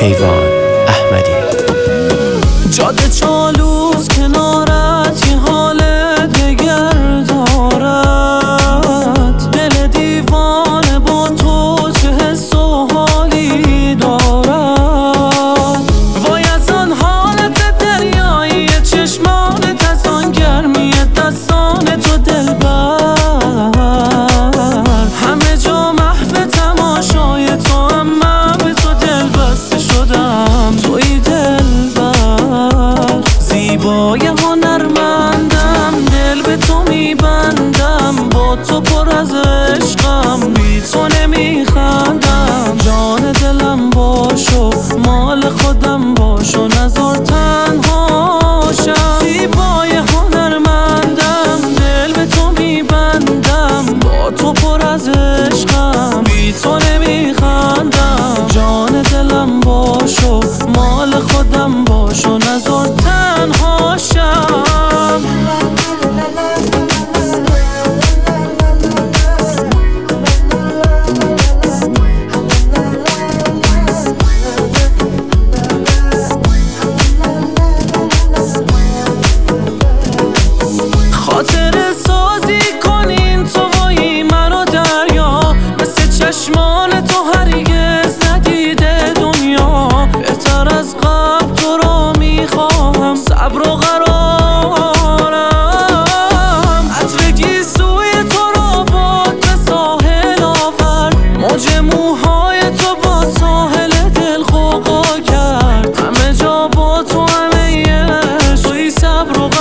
کیوان احمدی. جاده چالوس کنارت یه حال دگر دارد، دل دیوانه با تو چه حس و حالی دارد. وای از آن حالت دریایی چشمانت، از آن گرمی دستان تو دلبر، همه جا محو تماشای تو، اما به تو دل بسته شدم. توی دلبر زیبای هنرمندم، دل به تو میبندم، با تو پر از عشقم، بی تو نمیخندم. جان دلم باشو، مال خودم باشو، نذار تنها شم. زیبای هنرمندم، دل به تو میبندم، با تو پر از عشقم، بی تو نمیخندم. جان دلم باشو، مال خودم باشو، نذار تنها شم. خاطره سازی کنین تو وای منو دریا، مثل چشمان تو هرگز ندیده دنیا. بهتر از قبل تو رو میخواهم، صبر و قرارم. عطرگی سوی تو رو باد به ساحل آورد، موج موهای تو با ساحل دل خوقا کرد. همه جا با تو همه توی صبر و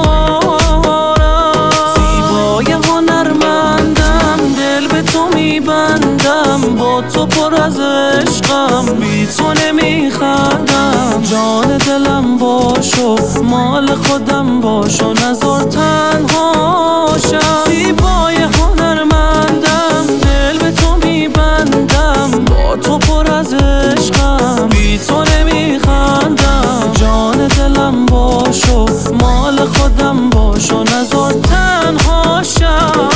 قرارم. زیبای هنرمندم، دل به تو میبندم، با تو پر از عشقم، بی تو نمیخندم. جان دلم باشو، مال خودم باشو، نذار تنها شم. زیبای هنرمندم، دل به تو میبندم، با تو پر از عشقم، بی تو نمیخندم. جان دلم باشو، مال خودم باشو، نذار تنها شم.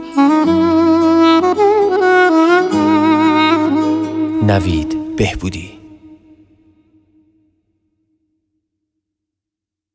نوید بهبودی.